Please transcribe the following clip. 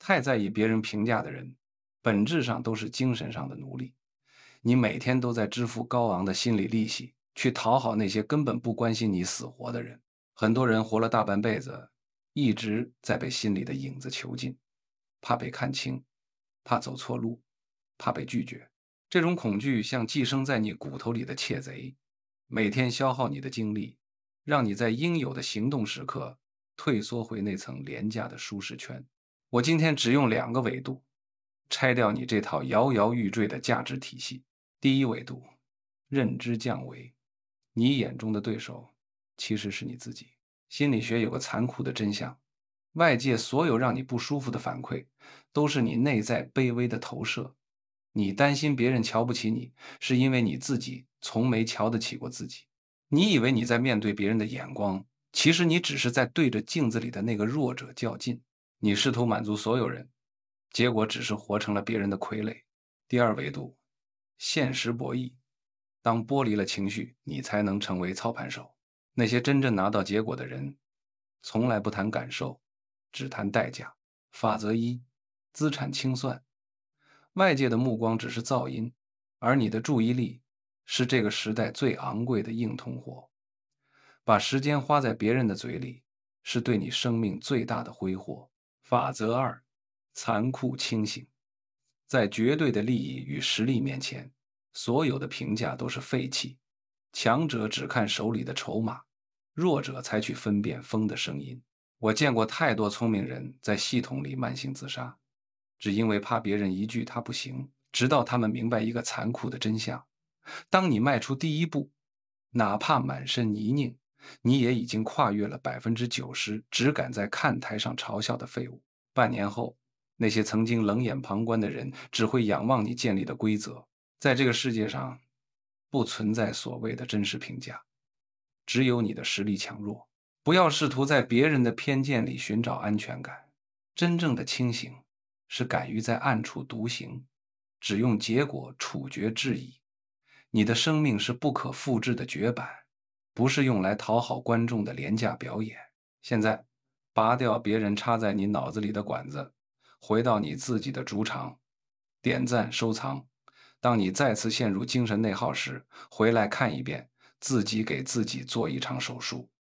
太在意别人评价的人，本质上都是精神上的奴隶。你每天都在支付高昂的心理利息，去讨好那些根本不关心你死活的人。很多人活了大半辈子，一直在被心里的影子囚禁，怕被看清，怕走错路，怕被拒绝。这种恐惧像寄生在你骨头里的窃贼，每天消耗你的精力，让你在应有的行动时刻退缩回那层廉价的舒适圈。我今天只用2个维度，拆掉你这套摇摇欲坠的价值体系。第一维度，认知降维，你眼中的对手其实是你自己。心理学有个残酷的真相，外界所有让你不舒服的反馈，都是你内在卑微的投射。你担心别人瞧不起你，是因为你自己从没瞧得起过自己。你以为你在面对别人的眼光，其实你只是在对着镜子里的那个弱者较劲。你试图满足所有人，结果只是活成了别人的傀儡。第二维度，现实博弈。当剥离了情绪，你才能成为操盘手。那些真正拿到结果的人，从来不谈感受，只谈代价。法则一：资产清算。外界的目光只是噪音，而你的注意力是这个时代最昂贵的硬通货。把时间花在别人的嘴里，是对你生命最大的挥霍。法则二：残酷清醒。在绝对的利益与实力面前，所有的评价都是废气。强者只看手里的筹码，弱者才去分辨风的声音。我见过太多聪明人在系统里慢性自杀，只因为怕别人一句他不行，直到他们明白一个残酷的真相：当你迈出第一步，哪怕满身泥泞，你也已经跨越了90%只敢在看台上嘲笑的废物。半年后，那些曾经冷眼旁观的人只会仰望你建立的规则。在这个世界上，不存在所谓的真实评价，只有你的实力强弱。不要试图在别人的偏见里寻找安全感。真正的清醒是敢于在暗处独行，只用结果处决质疑。你的生命是不可复制的绝版，不是用来讨好观众的廉价表演。现在，拔掉别人插在你脑子里的管子，回到你自己的主场，点赞收藏。当你再次陷入精神内耗时，回来看一遍，自己给自己做一场手术。